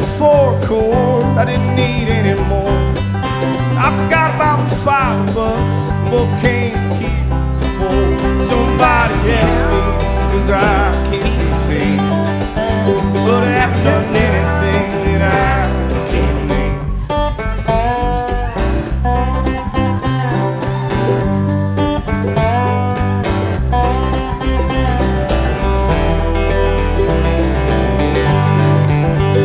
4 chord I didn't need anymore. I forgot about the $5, but can't keep 4. Somebody help me, 'cause I can't sing. But after